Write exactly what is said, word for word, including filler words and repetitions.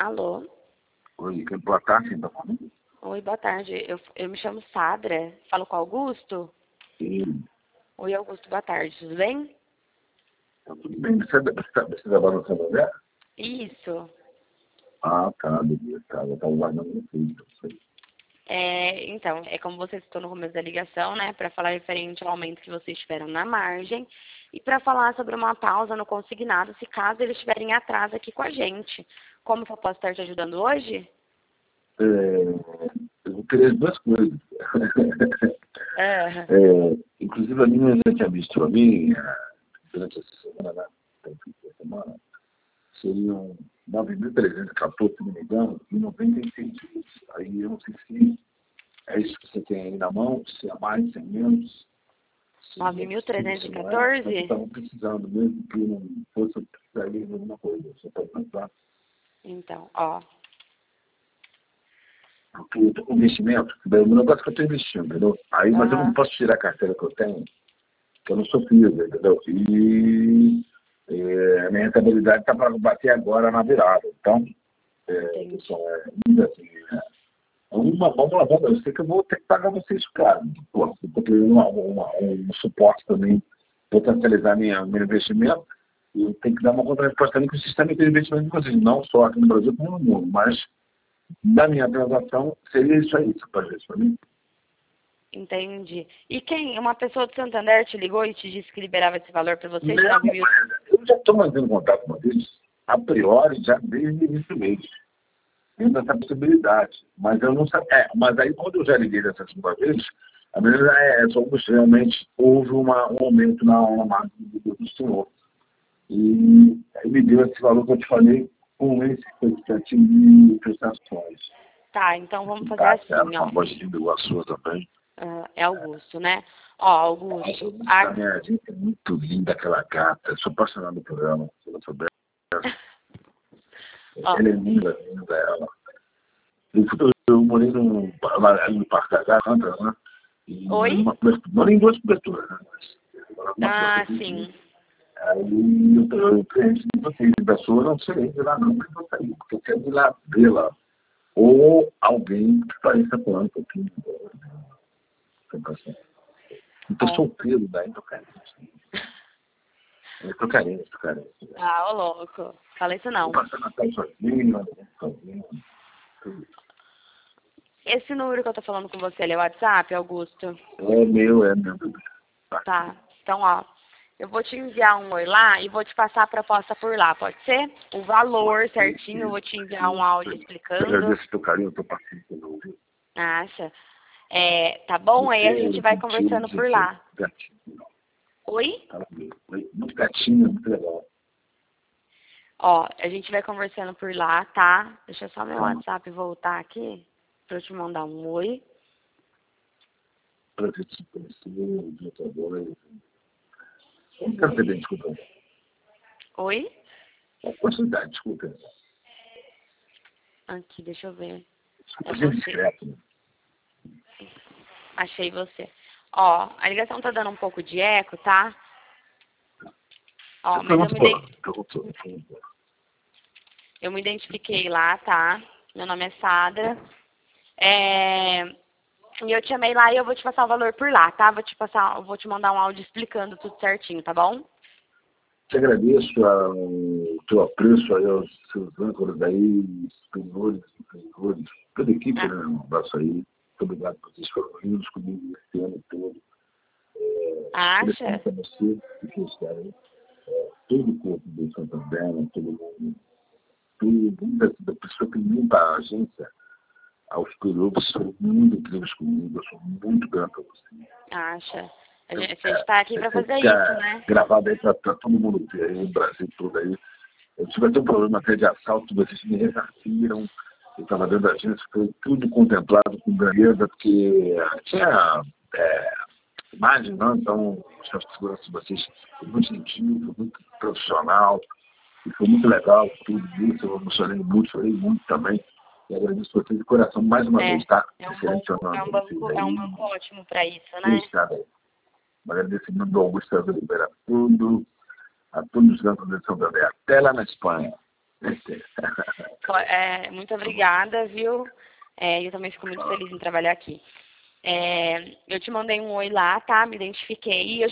Alô? Oi, que boa tarde, tá falando? Oi, boa tarde. Eu, eu me chamo Sadra. Falo com o Augusto? Sim, Oi, Augusto, boa tarde. Tudo bem? tá tudo bem. Você, você, você trabalha no seu lugar? Isso. Ah, tá, beleza, tá. Eu tava guardando no vídeo, não sei. É, então, é como você citou no começo da ligação, né? Para falar referente ao aumento que vocês tiveram na margem e para falar sobre uma pausa no consignado, se caso eles estiverem em atraso aqui com a gente. Como que eu posso estar te ajudando hoje? É, eu queria as duas coisas. Ah, É, inclusive, a minha já tinha visto a mim, ah, durante essa semana, né? Tem fim de semana, seriam nove mil trezentos e quatorze, se não me engano, e noventa e seis dias. Aí eu não sei se é isso que você tem aí na mão, se é mais, se é menos. nove mil trezentos e Isso não é, mas eu quatorze? estava precisando, mesmo que não fosse precisar de alguma coisa, você pode pensar. Então, ó. Porque eu tô com investimento, daí o negócio que eu estou investindo, entendeu? Aí, mas eu não Aham. posso tirar a carteira que eu tenho, que eu não sou FISA, entendeu? E é, a minha rentabilidade está para bater agora na virada. Então, é, Entendi. pessoal, é, assim, é, uma, vamos lá, vamos, eu sei que eu vou ter que pagar vocês caro. Pô, eu tô querendo uma, uma, um suporte também, potencializar minha, meu investimento, e eu tenho que dar uma contrapartida também com o sistema de investimento de vocês, não só aqui no Brasil, como no mundo, mas da minha transação seria isso aí, você pode ver isso para mim? Entendi. E quem? Uma pessoa do Santander te ligou e te disse que liberava esse valor para você de Não, nove mil? eu já estou mantendo contato com eles, a priori, já desde o início do mês, tendo essa possibilidade. Mas eu não sabia. É, mas aí, quando eu já liguei dessa segunda vez, a menina é só que realmente houve uma, um aumento na, na marca do, do senhor. E aí me deu esse valor que eu te falei, com esse expectativa de prestações. Tá, então vamos fazer Tá certo, assim, com a ó. vozinha igual a sua também. Ah, é Augusto, né? Ó, Augusto, A a... minha gente é muito linda, aquela gata. Eu sou apaixonado no programa, se não souber. ó, Ela é linda, linda ela. Eu, eu, eu morei no, lá ali no Parque da Garanta, né? E morei oi? numa cobertura. Morei em duas coberturas, né? Mas eu morava numa Ah, cobertura. sim. Aí eu, eu conheci vocês, de pessoa, não sei de lá não, mas eu saí, porque eu quero ir lá vê-la. Ou alguém que pareça com ela um pouquinho. Eu tô Ó. solteiro, daí tô carente. Eu tô carente, tô carente. Ah, ô louco. Fala isso Vou não. passar Natal sozinho, sozinho. Esse número que eu tô falando com você, ele é o WhatsApp, Augusto? É meu, é meu. Tá. Tá. Então, ó, eu vou te enviar um oi lá e vou te passar a proposta por lá, pode ser? O valor certinho, eu vou te enviar um áudio Eu explicando. agradeço o teu carinho, eu tô paciente, viu? Acha? É, tá bom? Aí Você a é gente vai gentil, conversando muito por gentil. lá. Gatinho. Oi? Fala comigo. Oi, muito gatinho, muito legal. Ó, a gente vai conversando por lá, tá? Deixa só meu Tá. WhatsApp voltar aqui pra eu te mandar um oi. Pra gente se conhecer, um dia tá bom, né? Não quero perder, desculpa. Oi? É quantidade, desculpa. Aqui, deixa eu ver. É Desculpa ser você. discreto, né? Achei você. Ó, a ligação tá dando um pouco de eco, tá? Ó, Você mas eu pergunta me, por iden- lá. Perguntou, perguntou. eu me identifiquei lá, tá? Meu nome é Sadra. É... E eu te amei lá e eu vou te passar o valor por lá, tá? Vou te passar, eu vou te mandar um áudio explicando tudo certinho, tá bom? Te agradeço a, o teu apreço aí aos seus âncoras aí, superiores, superiores, toda a equipe, Ah, né? Um abraço aí. Muito obrigado por vocês foram lindos comigo esse ano todo. É, acha? telefone para você, que felicidade aí. É, todo o corpo do Santander, né, todo mundo, tudo, da, da pessoa que limpa a agência, aos superiores, foram muito incríveis comigo, eu sou muito grato a você. Acha? A Então, gente, a gente tá aqui é, pra você fazer isso, fica né? gravado aí para todo mundo ver aí, o Brasil todo aí. Eu tive até um problema até de assalto, vocês me ressarciram. Eu estava dentro da agência, foi tudo contemplado com beleza, porque tinha é, imagem, não? Então, o chefe de segurança de vocês foi muito gentil, foi muito profissional, e foi muito legal tudo isso. Eu emocionei muito, chorei muito também. E agradeço vocês de coração mais uma É, vez, tá? é um Excelente banco, jornada é um para vocês banco, é um aí. banco ótimo pra isso, né? Felicidade aí. Um agradecimento do Augusto César Libera tudo, a todos os bancos de São Paulo, até lá na Espanha. É, muito obrigada, viu? É, eu também fico muito feliz em trabalhar aqui. É, eu te mandei um oi lá, tá? Me identifiquei. Eu